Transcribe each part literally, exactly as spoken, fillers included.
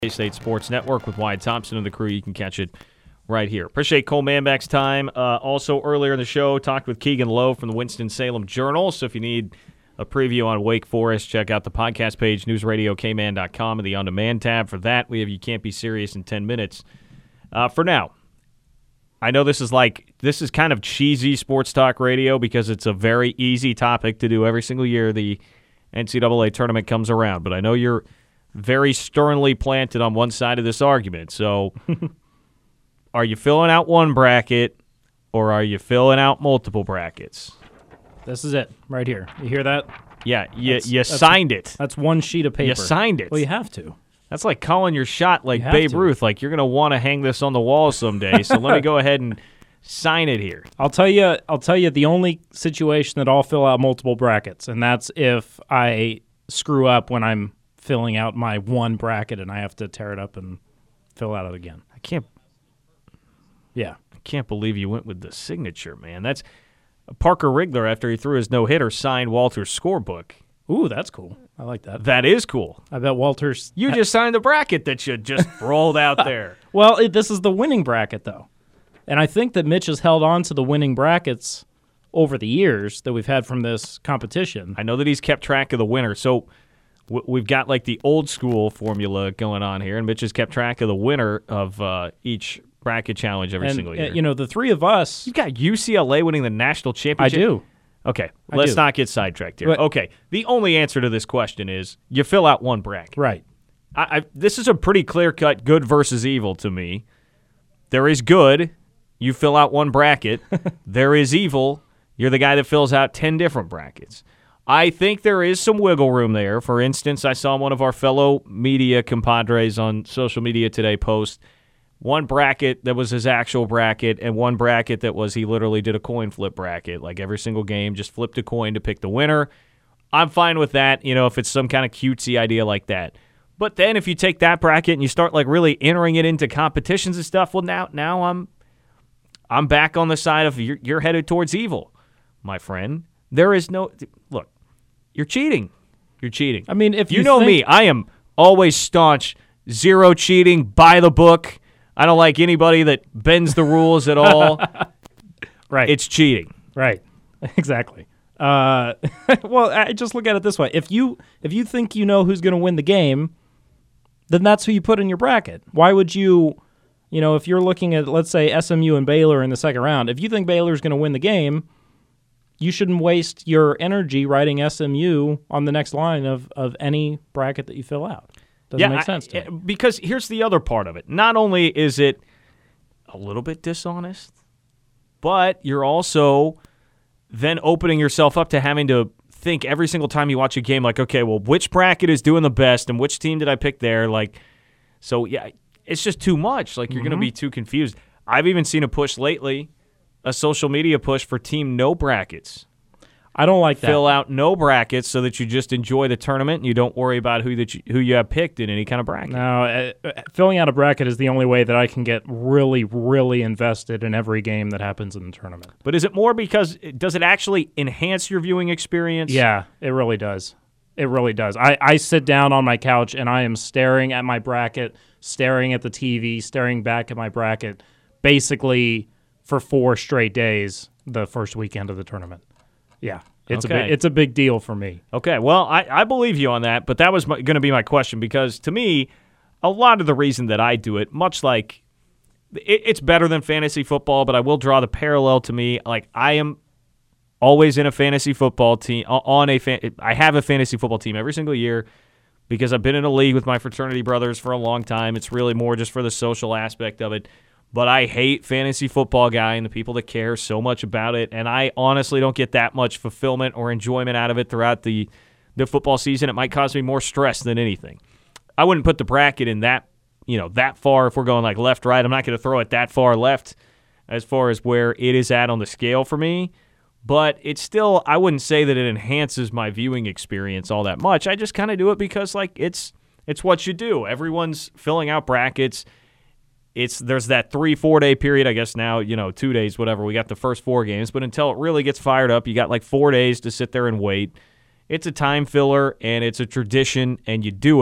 State Sports Network with Wyatt Thompson and the crew. You can catch it right here. Appreciate Cole Manbeck's time. Uh, also, earlier in the show, talked with Keegan Lowe from the Winston-Salem Journal. So if you need a preview on Wake Forest, check out the podcast page, news radio k man dot com, and the on-demand tab. For that, we have You Can't Be Serious in ten minutes. Uh, for now, I know this is like, this is kind of cheesy sports talk radio because it's a very easy topic to do every single year the N C double A tournament comes around. But I know you're very sternly planted on one side of this argument. So are you filling out one bracket or are you filling out multiple brackets? This is it right here. You hear that? Yeah, you, That's- you that's- signed it. That's one sheet of paper. You signed it. Well, you have to. That's like calling your shot like You have Babe to. Ruth. Like, you're going to want to hang this on the wall someday, so let me go ahead and sign it here. I'll tell you. I'll tell you the only situation that I'll fill out multiple brackets, and that's if I screw up when I'm filling out my one bracket and I have to tear it up and fill out it again. I can't Yeah. I can't believe you went with the signature, man. That's Parker Rigler, after he threw his no-hitter, signed Walter's scorebook. Ooh, that's cool. I like that. That is cool. I bet Walter's. You just signed the bracket that you just rolled out there. Well, it, this is the winning bracket, though. And I think that Mitch has held on to the winning brackets over the years that we've had from this competition. I know that he's kept track of the winner. So w- we've got like the old school formula going on here, and Mitch has kept track of the winner of uh, each bracket challenge every and, single uh, year. you know, the three of us. You got U C L A winning the national I championship? do. Okay, I let's do. not get sidetracked here. But- okay, the only answer to this question is you fill out one bracket. Right. I, I, this is a pretty clear-cut good versus evil to me. There is good. You fill out one bracket. There is evil. You're the guy that fills out ten different brackets. I think there is some wiggle room there. For instance, I saw one of our fellow media compadres on social media today post one bracket that was his actual bracket and one bracket that was he literally did a coin flip bracket. Like every single game, just flipped a coin to pick the winner. I'm fine with that, you know, if it's some kind of cutesy idea like that. But then if you take that bracket and you start like really entering it into competitions and stuff, well, now now I'm I'm back on the side of you're, you're headed towards evil, my friend. There is no look. You're cheating. You're cheating. I mean, if you, you know think- me, I am always staunch, zero cheating, by the book. I don't like anybody that bends the rules at all. Right. It's cheating. Right. Exactly. Uh, well, I just look at it this way: if you if you think you know who's going to win the game, then that's who you put in your bracket. Why would you, you know, if you're looking at, let's say, S M U and Baylor in the second round, if you think Baylor's going to win the game, you shouldn't waste your energy writing S M U on the next line of, of any bracket that you fill out. Doesn't make sense to I, me. because here's the other part of it. Not only is it a little bit dishonest, but you're also then opening yourself up to having to think every single time you watch a game, like, okay, well, which bracket is doing the best and which team did I pick there? Like, so, yeah, it's just too much. Like, you're Mm-hmm. going to be too confused. I've even seen a push lately, a social media push for team no brackets. I don't like that. Fill out no brackets so that you just enjoy the tournament and you don't worry about who that you, who you have picked in any kind of bracket. No, uh, uh, filling out a bracket is the only way that I can get really, really invested in every game that happens in the tournament. But is it more because does it actually enhance your viewing experience? Yeah, it really does. It really does. I, I sit down on my couch and I am staring at my bracket, staring at the T V, staring back at my bracket, basically for four straight days the first weekend of the tournament. Yeah, it's Okay. a big, it's a big deal for me. Okay, well, I, I believe you on that, but that was going to be my question because to me, a lot of the reason that I do it, much like it, it's better than fantasy football, but I will draw the parallel to me. Like I am always in a fantasy football team on a fan, I have a fantasy football team every single year because I've been in a league with my fraternity brothers for a long time. It's really more just for the social aspect of it. But I hate fantasy football guy and the people that care so much about it, and I honestly don't get that much fulfillment or enjoyment out of it throughout the, the football season. It might cause me more stress than anything. I wouldn't put the bracket in that, you know, that far if we're going like left, right. I'm not going to throw it that far left as far as where it is at on the scale for me. But it's still, I wouldn't say that it enhances my viewing experience all that much. I just kind of do it because like it's it's what you do. Everyone's filling out brackets. It's there's that three, four day period, I guess now, you know, two days, whatever. We got the first four games, but until it really gets fired up, you got like four days to sit there and wait. It's a time filler and it's a tradition and you do it.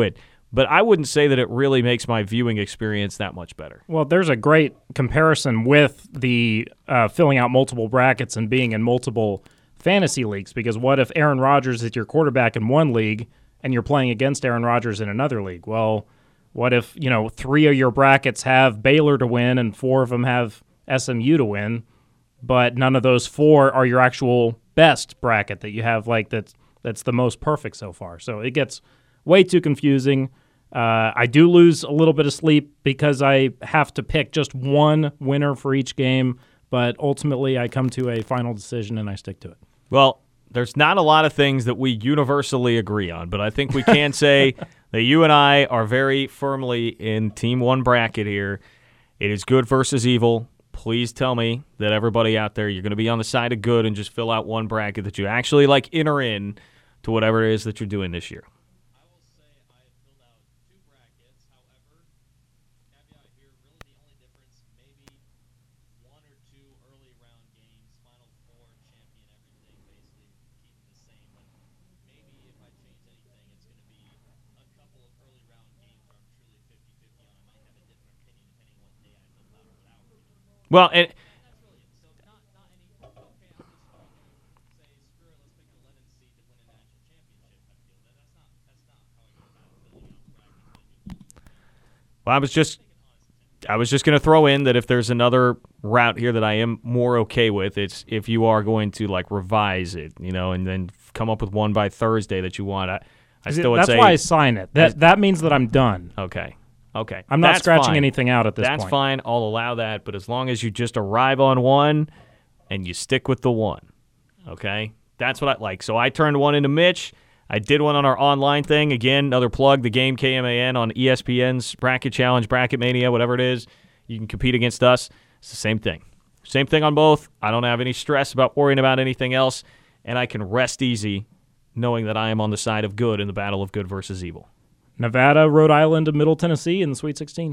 but I wouldn't say that it really makes my viewing experience that much better. Well, there's a great comparison with the uh, filling out multiple brackets and being in multiple fantasy leagues, because what if Aaron Rodgers is your quarterback in one league and you're playing against Aaron Rodgers in another league? Well, what if, you know, three of your brackets have Baylor to win and four of them have S M U to win, but none of those four are your actual best bracket that you have, like that's that's the most perfect so far. So it gets way too confusing. Uh, I do lose a little bit of sleep because I have to pick just one winner for each game, but ultimately I come to a final decision and I stick to it. Well, there's not a lot of things that we universally agree on, but I think we can say that you and I are very firmly in Team One bracket here. It is good versus evil. Please tell me that everybody out there, you're going to be on the side of good and just fill out one bracket that you actually like enter in to whatever it is that you're doing this year. I will say I have filled out two brackets. However, caveat here, really the only difference, maybe one or two early round games, Final Four, champion, everything, basically keeping the same. But maybe if I change anything, it's going to be a couple of early round games where I'm truly fifty-fifty on. I might have a different opinion depending on what day I filled out without reading. Well, and That's really it. So not not any. Okay, I'm just going to say screw it. Let's pick an eleven seed to win a national championship. I feel that that's not that's not how I go about filling out brackets. well, I was just I was just going to throw in that if there's another route here that I am more okay with, it's if you are going to like revise it, you know, and then come up with one by Thursday that you want. I, I still would That's say why I sign it. That that means that I'm done. okay. Okay. I'm not That's scratching fine. anything out at this That's point. fine. I'll allow that. But as long as you just arrive on one and you stick with the one, okay? That's what I like. So I turned one into Mitch. I did one on our online thing. Again, another plug, the game K M A N on E S P N's Bracket Challenge, Bracket Mania, whatever it is. You can compete against us. It's the same thing. Same thing on both. I don't have any stress about worrying about anything else, and I can rest easy knowing that I am on the side of good in the battle of good versus evil. Nevada, Rhode Island, and Middle Tennessee in the Sweet sixteen.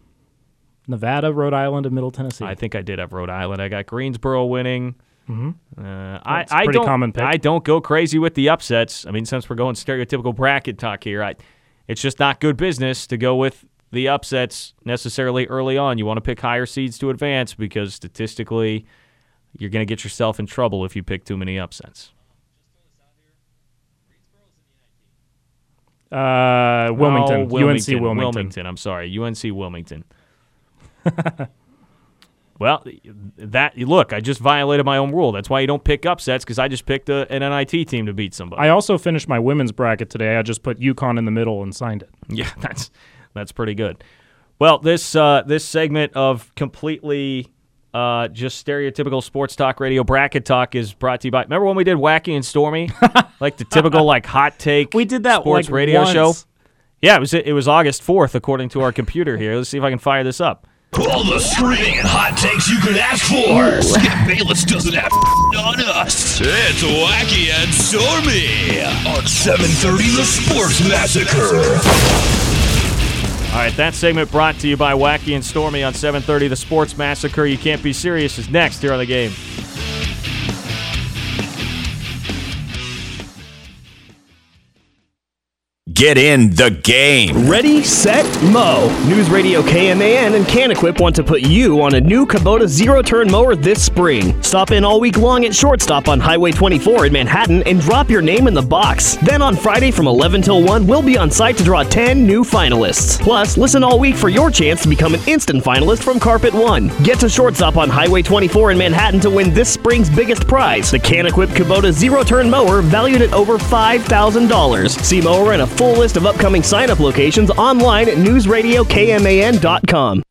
Nevada, Rhode Island, and Middle Tennessee. I think I did have Rhode Island. I got Greensboro winning. Mm-hmm. Uh, I, That's a I pretty don't, common pick. I don't go crazy with the upsets. I mean, since we're going stereotypical bracket talk here, I, it's just not good business to go with the upsets necessarily early on. You want to pick higher seeds to advance because statistically you're going to get yourself in trouble if you pick too many upsets. Uh, Wilmington, Oh, U N C Wilmington. Wilmington, I'm sorry, U N C Wilmington. Well, that look, I just violated my own rule. That's why you don't pick upsets, because I just picked a, an N I T team to beat somebody. I also finished my women's bracket today. I just put UConn in the middle and signed it. Yeah, that's that's pretty good. Well, this uh, this segment of completely uh, just stereotypical sports talk radio bracket talk is brought to you by. Remember when we did Wacky and Stormy, like the typical like hot take? We did that sports like radio once. show. Yeah, it was it was August fourth according to our computer here. Let's see if I can fire this up. All the screaming and hot takes you could ask for. Skip Bayless doesn't have on us. It's Wacky and Stormy on seven thirty The Sports Massacre. All right, that segment brought to you by Wacky and Stormy on seven thirty The Sports Massacre. You Can't Be Serious is next here on the game. Get in the game. Ready, set, mow. News Radio K M A N and CanEquip want to put you on a new Kubota zero-turn mower this spring. Stop in all week long at Shortstop on Highway twenty-four in Manhattan and drop your name in the box. Then on Friday from eleven till one, we'll be on site to draw ten new finalists. Plus, listen all week for your chance to become an instant finalist from Carpet One. Get to Shortstop on Highway twenty-four in Manhattan to win this spring's biggest prize, the CanEquip Kubota zero-turn mower valued at over five thousand dollars. See mower and a full list of upcoming sign-up locations online at news radio K M A N dot com.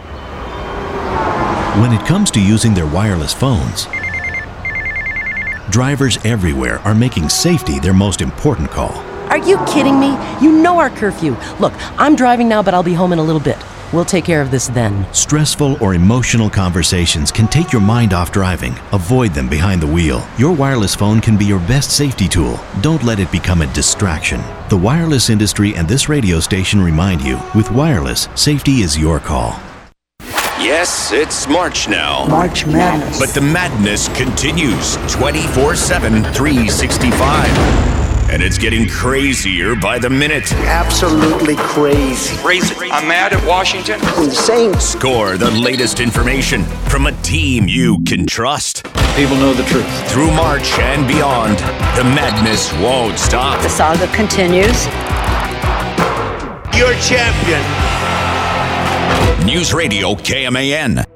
When it comes to using their wireless phones, drivers everywhere are making safety their most important call. Are you kidding me? You know our curfew. Look, I'm driving now, but I'll be home in a little bit. We'll take care of this then. Stressful or emotional conversations can take your mind off driving. Avoid them behind the wheel. Your wireless phone can be your best safety tool. Don't let it become a distraction. The wireless industry and this radio station remind you, with wireless, safety is your call. Yes, it's March now. March Madness. But the madness continues twenty-four seven, three sixty-five. and it's getting crazier by the minute. Absolutely crazy. Crazy. I'm mad at Washington. Insane. Score the latest information from a team you can trust. People know the truth. Through March and beyond, the madness won't stop. The saga continues. Your champion. News Radio K M A N.